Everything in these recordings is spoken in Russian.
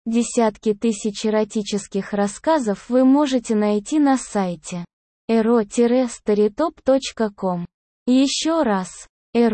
Десятки тысяч эротических рассказов вы можете найти на сайте ero-storytop.com. Еще раз,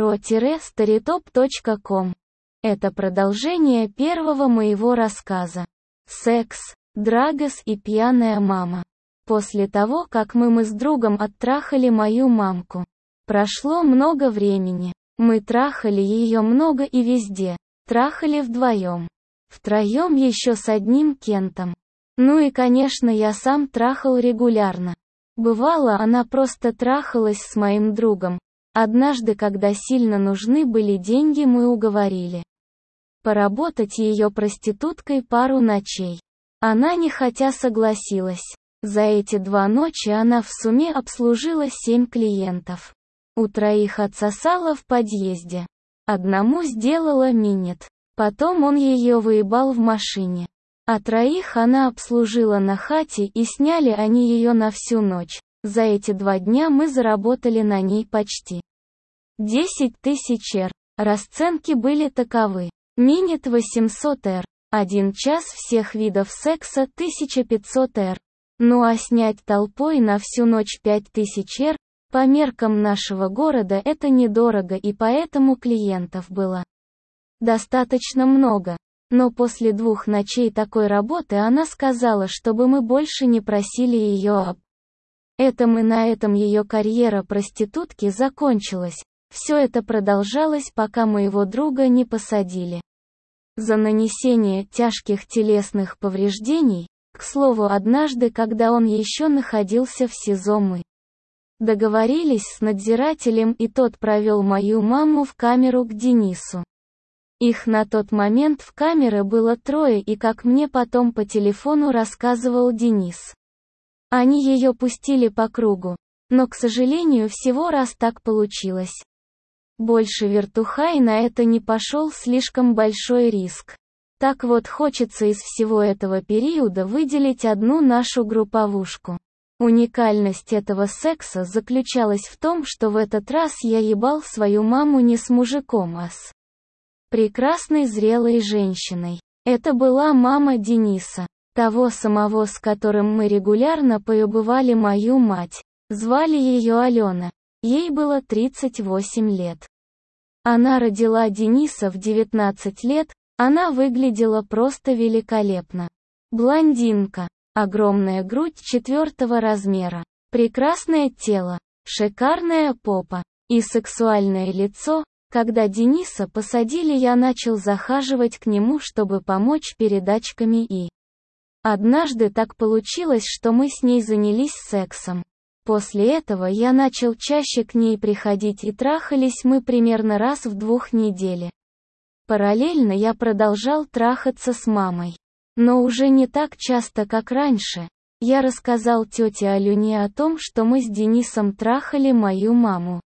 ero-storytop.com. Это продолжение первого моего рассказа. Секс, драгос и пьяная мама. После того, как мы с другом оттрахали мою мамку. Прошло много времени. Мы трахали ее много и везде. Трахали вдвоем. Втроем еще с одним Кентом. Ну и конечно я сам трахал регулярно. Бывало она просто трахалась с моим другом. Однажды, когда сильно нужны были деньги, мы уговорили поработать ее проституткой пару ночей. Она нехотя согласилась. За эти 2 ночи она в сумме обслужила 7 клиентов. У 3 отсосала в подъезде. Одному сделала минет. Потом он ее выебал в машине. А 3 она обслужила на хате и сняли они ее на всю ночь. За эти 2 дня мы заработали на ней почти 10 тысяч р. Расценки были таковы. Минет 800 р. 1 час всех видов секса 1500 р. Ну а снять толпой на всю ночь 5000 р, по меркам нашего города это недорого, и поэтому клиентов было достаточно много. Но после 2 ночей такой работы она сказала, чтобы мы больше не просили ее об этом, и на этом ее карьера проститутки закончилась. Все это продолжалось, пока моего друга не посадили за нанесение тяжких телесных повреждений. К слову, однажды, когда он еще находился в СИЗО, мы договорились с надзирателем, и тот провел мою маму в камеру к Денису. Их на тот момент в камере было 3, и как мне потом по телефону рассказывал Денис, они ее пустили по кругу. Но, к сожалению, всего раз так получилось. Больше вертухай на это не пошел, слишком большой риск. Так вот, хочется из всего этого периода выделить одну нашу групповушку. Уникальность этого секса заключалась в том, что в этот раз я ебал свою маму не с мужиком, а с прекрасной зрелой женщиной. Это была мама Дениса, того самого, с которым мы регулярно поебывали мою мать. Звали ее Алена. Ей было 38 лет. Она родила Дениса в 19 лет, она выглядела просто великолепно. Блондинка, огромная грудь 4-го размера, прекрасное тело, шикарная попа и сексуальное лицо. Когда Дениса посадили, я начал захаживать к нему, чтобы помочь передачками, и однажды так получилось, что мы с ней занялись сексом. После этого я начал чаще к ней приходить, и трахались мы примерно раз в 2 недели. Параллельно я продолжал трахаться с мамой. Но уже не так часто, как раньше. Я рассказал тете Алене о том, что мы с Денисом трахали мою маму.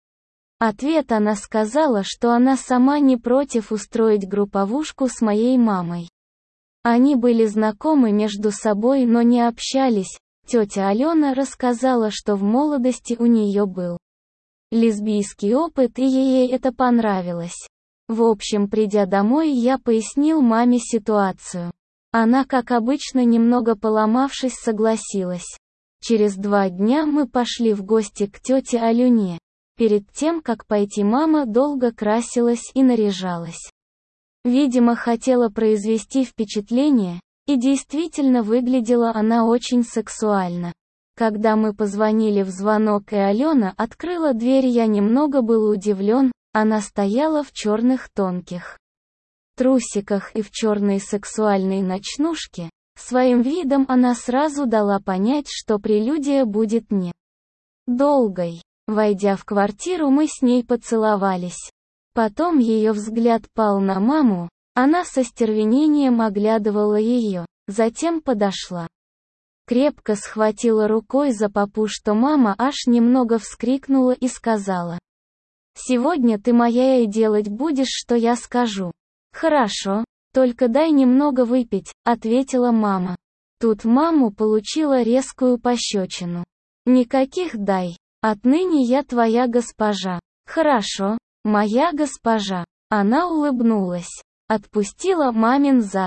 Ответ: она сказала, что она сама не против устроить групповушку с моей мамой. Они были знакомы между собой, но не общались. Тетя Алена рассказала, что в молодости у нее был лесбийский опыт, и ей это понравилось. В общем, придя домой, я пояснил маме ситуацию. Она, как обычно, немного поломавшись, согласилась. Через 2 дня мы пошли в гости к тете Алене. Перед тем, как пойти, мама долго красилась и наряжалась. Видимо, хотела произвести впечатление, и действительно выглядела она очень сексуально. Когда мы позвонили в звонок и Алена открыла дверь, я немного был удивлен. Она стояла в черных тонких трусиках и в черной сексуальной ночнушке. Своим видом она сразу дала понять, что прелюдия будет не долгой. Войдя в квартиру, мы с ней поцеловались. Потом ее взгляд пал на маму, она со стервенением оглядывала ее, затем подошла. Крепко схватила рукой за попу, что мама аж немного вскрикнула и сказала: «Сегодня ты моя, и делать будешь, что я скажу». «Хорошо, только дай немного выпить», — ответила мама. Тут маму получила резкую пощечину. «Никаких дай. Отныне я твоя госпожа». «Хорошо, моя госпожа». Она улыбнулась. Отпустила мамин зад.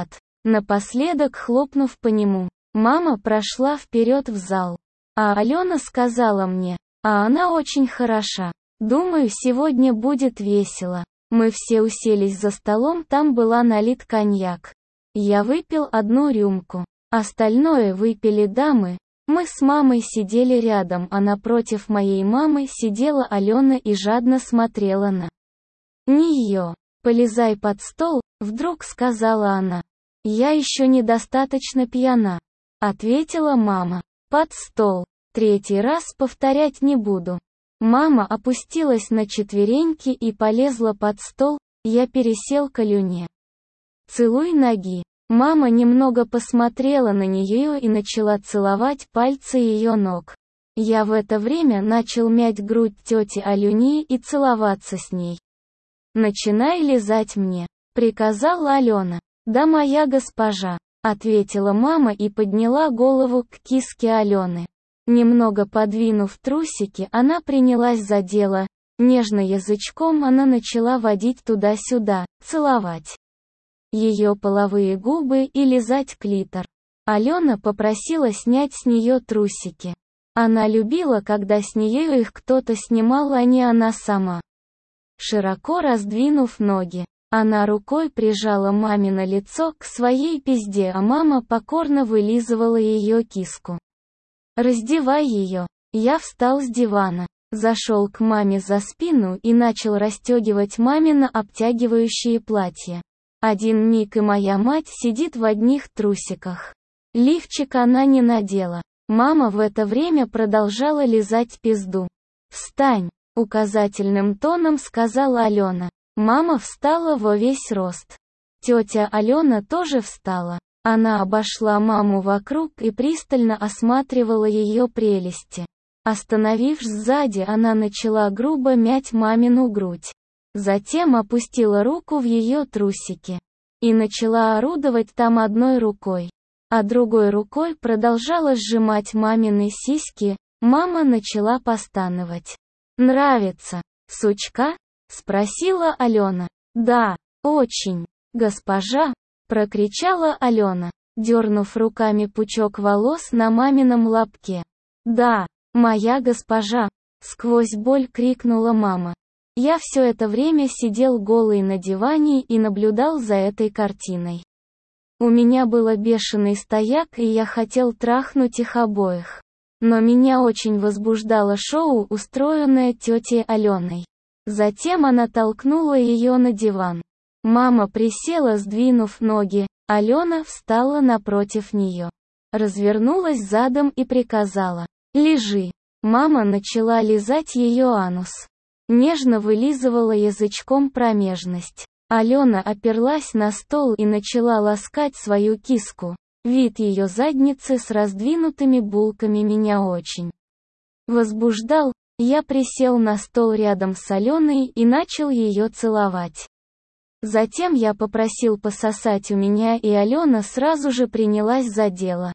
Напоследок хлопнув по нему, мама прошла вперед в зал. А Алена сказала мне, а она очень хороша. Думаю, сегодня будет весело. Мы все уселись за столом, там была налит коньяк. Я выпил 1 рюмку. Остальное выпили дамы. Мы с мамой сидели рядом, а напротив моей мамы сидела Алена и жадно смотрела на нее. «Полезай под стол», — вдруг сказала она. «Я еще недостаточно пьяна», — ответила мама. «Под стол. 3-й раз повторять не буду». Мама опустилась на четвереньки и полезла под стол, я пересел к Алене. «Целуй ноги». Мама немного посмотрела на нее и начала целовать пальцы ее ног. Я в это время начал мять грудь тети Алене и целоваться с ней. «Начинай лизать мне», — приказала Алена. «Да, моя госпожа», — ответила мама и подняла голову к киске Алены. Немного подвинув трусики, она принялась за дело. Нежно язычком она начала водить туда-сюда, целовать ее половые губы и лизать клитор. Алена попросила снять с нее трусики. Она любила, когда с нее их кто-то снимал, а не она сама. Широко раздвинув ноги, она рукой прижала мамино лицо к своей пизде, а мама покорно вылизывала ее киску. «Раздевай ее». Я встал с дивана, зашел к маме за спину и начал расстегивать мамино обтягивающее платье. Один миг и моя мать сидит в одних трусиках. Лифчик она не надела. Мама в это время продолжала лизать пизду. «Встань», — указательным тоном сказала Алена. Мама встала во весь рост. Тетя Алена тоже встала. Она обошла маму вокруг и пристально осматривала ее прелести. Остановившись сзади, она начала грубо мять мамину грудь. Затем опустила руку в ее трусики и начала орудовать там одной рукой, а другой рукой продолжала сжимать мамины сиськи. Мама начала постановать. «Нравится, сучка?» — спросила Алена. «Да, очень, госпожа», — прокричала Алена, дернув руками пучок волос на мамином лобке. «Да, моя госпожа», — сквозь боль крикнула мама. Я все это время сидел голый на диване и наблюдал за этой картиной. У меня был бешеный стояк, и я хотел трахнуть их обоих. Но меня очень возбуждало шоу, устроенное тетей Аленой. Затем она толкнула ее на диван. Мама присела, сдвинув ноги, Алена встала напротив нее. Развернулась задом и приказала: «Лежи». Мама начала лизать ее анус. Нежно вылизывала язычком промежность. Алена оперлась на стол и начала ласкать свою киску. Вид ее задницы с раздвинутыми булками меня очень возбуждал. Я присел на стол рядом с Аленой и начал ее целовать. Затем я попросил пососать у меня, и Алена сразу же принялась за дело.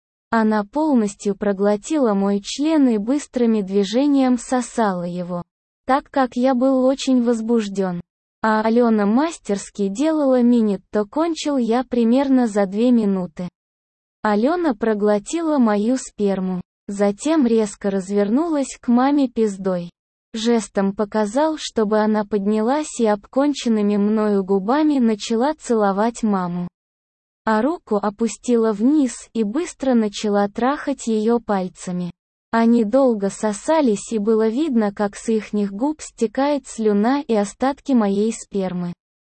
Она полностью проглотила мой член и быстрыми движениями сосала его, так как я был очень возбужден. А Алена мастерски делала минет, то кончил я примерно за 2 минуты. Алена проглотила мою сперму, затем резко развернулась к маме пиздой. Жестом показал, чтобы она поднялась и обконченными мною губами начала целовать маму. А руку опустила вниз и быстро начала трахать ее пальцами. Они долго сосались, и было видно, как с ихних губ стекает слюна и остатки моей спермы.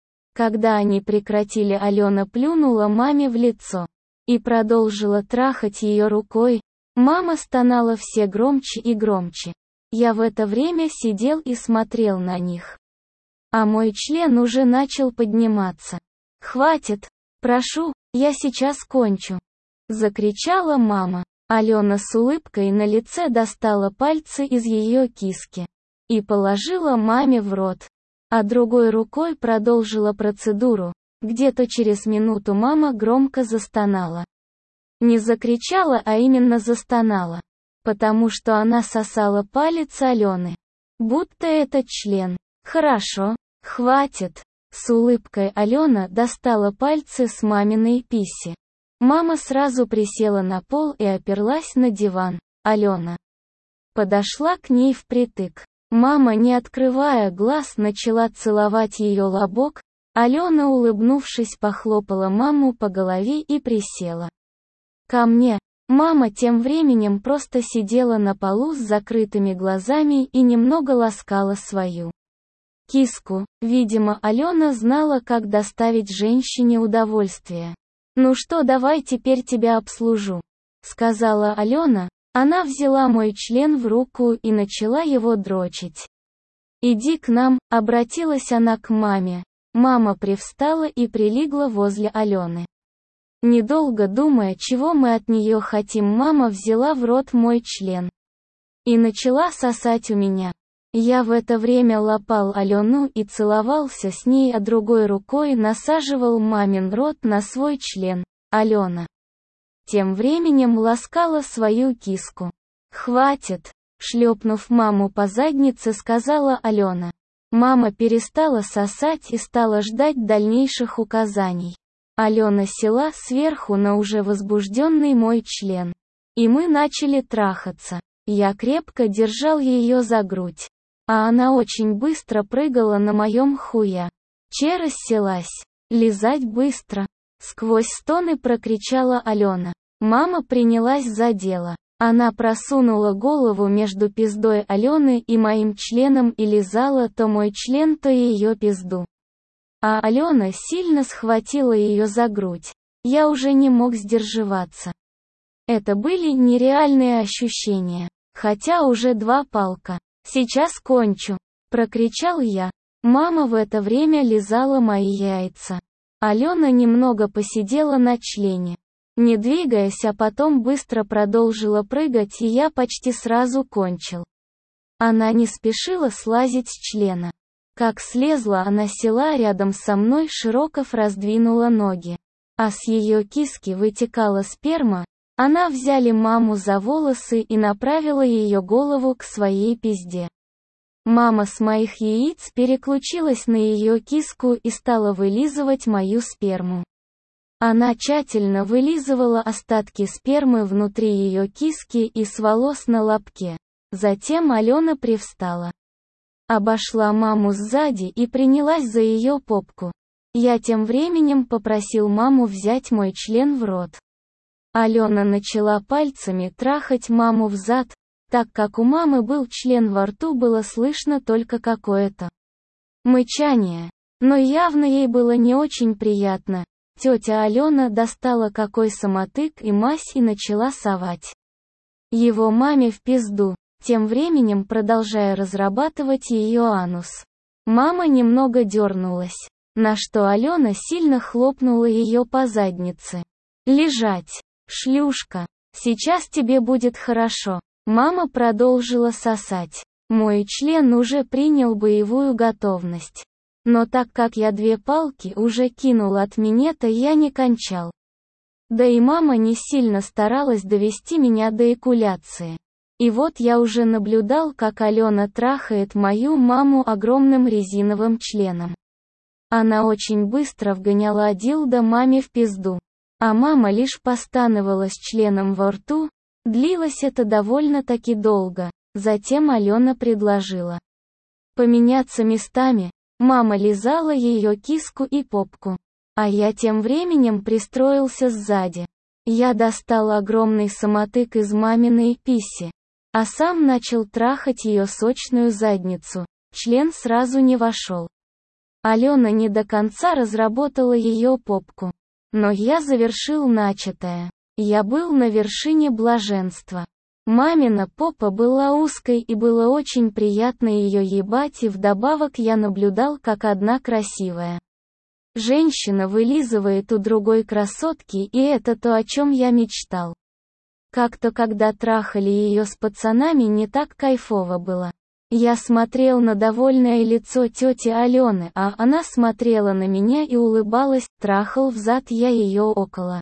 Когда они прекратили, Алена плюнула маме в лицо и продолжила трахать ее рукой. Мама стонала все громче и громче. Я в это время сидел и смотрел на них. А мой член уже начал подниматься. «Хватит! Прошу, я сейчас кончу!» — закричала мама. Алена с улыбкой на лице достала пальцы из ее киски и положила маме в рот, а другой рукой продолжила процедуру. Где-то через минуту мама громко застонала. Не закричала, а именно застонала, потому что она сосала палец Алены, будто это член. «Хорошо, хватит», — С улыбкой Алена достала пальцы с маминой писи. Мама сразу присела на пол и оперлась на диван. Алена подошла к ней впритык. Мама, не открывая глаз, начала целовать ее лобок. Алена, улыбнувшись, похлопала маму по голове и присела ко мне. Мама тем временем просто сидела на полу с закрытыми глазами и немного ласкала свою киску. Видимо, Алена знала, как доставить женщине удовольствие. «Ну что, давай теперь тебя обслужу», — сказала Алена. Она взяла мой член в руку и начала его дрочить. «Иди к нам», — обратилась она к маме. Мама привстала и прилегла возле Алены. Недолго думая, чего мы от нее хотим, мама взяла в рот мой член и начала сосать у меня. Я в это время лапал Алену и целовался с ней, а другой рукой насаживал мамин рот на свой член. Алена тем временем ласкала свою киску. «Хватит!» — шлепнув маму по заднице, сказала Алена. Мама перестала сосать и стала ждать дальнейших указаний. Алена села сверху на уже возбужденный мой член. И мы начали трахаться. Я крепко держал ее за грудь. А она очень быстро прыгала на моем хуя. Че расселась. Лизать быстро. Сквозь стоны прокричала Алена. Мама принялась за дело. Она просунула голову между пиздой Алены и моим членом и лизала то мой член, то ее пизду. А Алена сильно схватила ее за грудь. Я уже не мог сдерживаться. Это были нереальные ощущения. Хотя уже 2 палка. «Сейчас кончу», — прокричал я. Мама в это время лизала мои яйца. Алена немного посидела на члене, не двигаясь, а потом быстро продолжила прыгать, и я почти сразу кончил. Она не спешила слазить с члена. Как слезла, она села рядом со мной, широко раздвинула ноги. А с ее киски вытекала сперма. Она взяли маму за волосы и направила ее голову к своей пизде. Мама с моих яиц переключилась на ее киску и стала вылизывать мою сперму. Она тщательно вылизывала остатки спермы внутри ее киски и с волос на лобке. Затем Алена привстала, обошла маму сзади и принялась за ее попку. Я тем временем попросил маму взять мой член в рот. Алена начала пальцами трахать маму взад. Так как у мамы был член во рту, было слышно только какое-то мычание. Но явно ей было не очень приятно. Тетя Алена достала какой самотык и мазь и начала совать его маме в пизду, тем временем продолжая разрабатывать ее анус. Мама немного дернулась, на что Алена сильно хлопнула ее по заднице. «Лежать, шлюшка, сейчас тебе будет хорошо». Мама продолжила сосать. Мой член уже принял боевую готовность. Но так как я 2 палки уже кинул от минета, я не кончал. Да и мама не сильно старалась довести меня до эякуляции. И вот я уже наблюдал, как Алена трахает мою маму огромным резиновым членом. Она очень быстро вгоняла дилдо маме в пизду. А мама лишь постановала с членом во рту. Длилось это довольно-таки долго. Затем Алена предложила поменяться местами. Мама лизала ее киску и попку. А я тем временем пристроился сзади. Я достал огромный самотык из маминой писи. А сам начал трахать ее сочную задницу. Член сразу не вошел. Алена не до конца разработала ее попку. Но я завершил начатое. Я был на вершине блаженства. Мамина попа была узкой и было очень приятно ее ебать, и вдобавок я наблюдал, как одна красивая женщина вылизывает у другой красотки, и это то, о чем я мечтал. Как-то когда трахали ее с пацанами, не так кайфово было. Я смотрел на довольное лицо тети Алены, а она смотрела на меня и улыбалась, трахал взад я ее около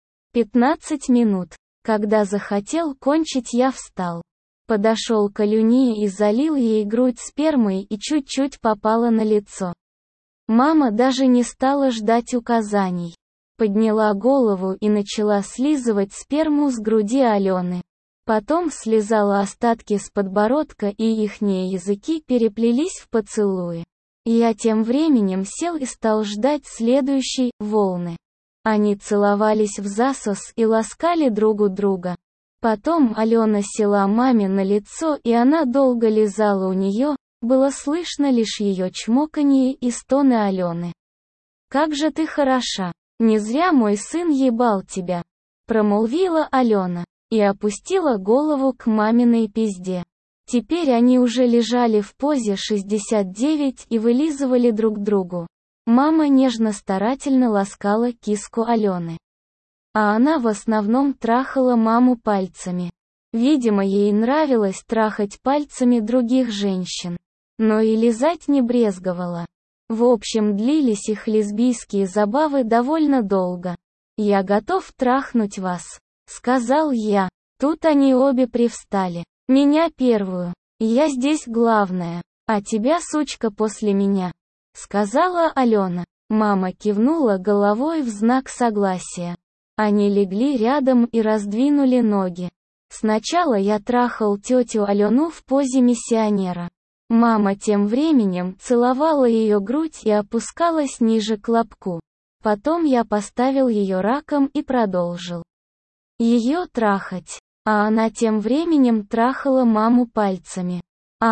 15 минут. Когда захотел кончить, я встал. Подошел к Алене и залил ей грудь спермой, и чуть-чуть попало на лицо. Мама даже не стала ждать указаний. Подняла голову и начала слизывать сперму с груди Алены. Потом слизала остатки с подбородка, и ихние языки переплелись в поцелуи. Я тем временем сел и стал ждать следующей волны. Они целовались в засос и ласкали друг у друга. Потом Алена села маме на лицо, и она долго лизала у нее, было слышно лишь ее чмоканье и стоны Алены. «Как же ты хороша! Не зря мой сын ебал тебя!» Промолвила Алена и опустила голову к маминой пизде. Теперь они уже лежали в позе 69 и вылизывали друг другу. Мама нежно-старательно ласкала киску Алены. А она в основном трахала маму пальцами. Видимо, ей нравилось трахать пальцами других женщин. Но и лизать не брезговала. В общем, длились их лесбийские забавы довольно долго. «Я готов трахнуть вас», — сказал я. Тут они обе привстали. «Меня первую. Я здесь главная, а тебя, сучка, после меня», — сказала Алена. Мама кивнула головой в знак согласия. Они легли рядом и раздвинули ноги. Сначала я трахал тетю Алену в позе миссионера. Мама тем временем целовала ее грудь и опускалась ниже к лобку. Потом я поставил ее раком и продолжил ее трахать. А она тем временем трахала маму пальцами.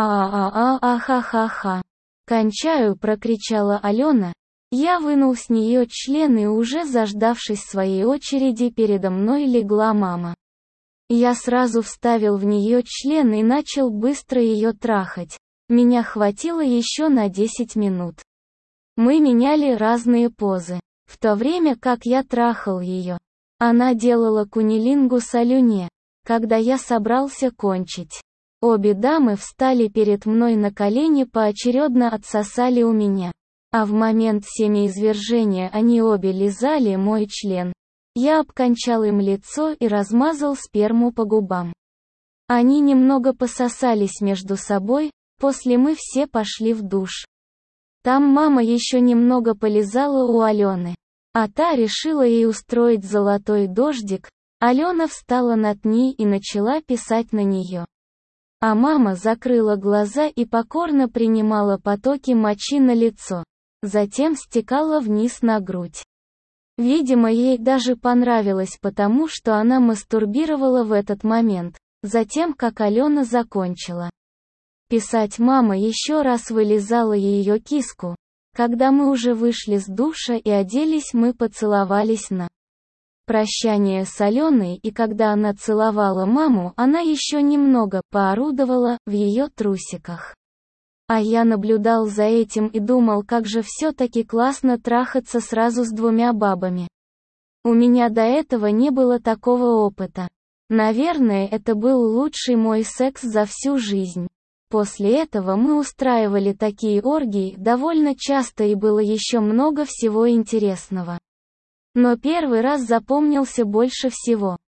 «А-а-а-а-ха-ха-ха!» «Кончаю!» — прокричала Алена. Я вынул с нее член, и уже заждавшись своей очереди, передо мной легла мама. Я сразу вставил в нее член и начал быстро ее трахать. Меня хватило еще на 10 минут. Мы меняли разные позы. В то время как я трахал ее, она делала кунилингус Алене. Когда я собрался кончить, обе дамы встали перед мной на колени, поочередно отсосали у меня. А в момент семяизвержения они обе лизали мой член. Я обкончал им лицо и размазал сперму по губам. Они немного пососались между собой, после мы все пошли в душ. Там мама еще немного полизала у Алены. А та решила ей устроить золотой дождик. Алена встала над ней и начала писать на нее. А мама закрыла глаза и покорно принимала потоки мочи на лицо. Затем стекала вниз на грудь. Видимо, ей даже понравилось, потому что она мастурбировала в этот момент, затем как Алена закончила писать, мама еще раз вылизала ее киску. Когда мы уже вышли с душа и оделись, мы поцеловались на прощание с Аленой, и когда она целовала маму, она еще немного поорудовала в ее трусиках. А я наблюдал за этим и думал, как же все-таки классно трахаться сразу с двумя бабами. У меня до этого не было такого опыта. Наверное, это был лучший мой секс за всю жизнь. После этого мы устраивали такие оргии довольно часто, и было еще много всего интересного. Но первый раз запомнился больше всего.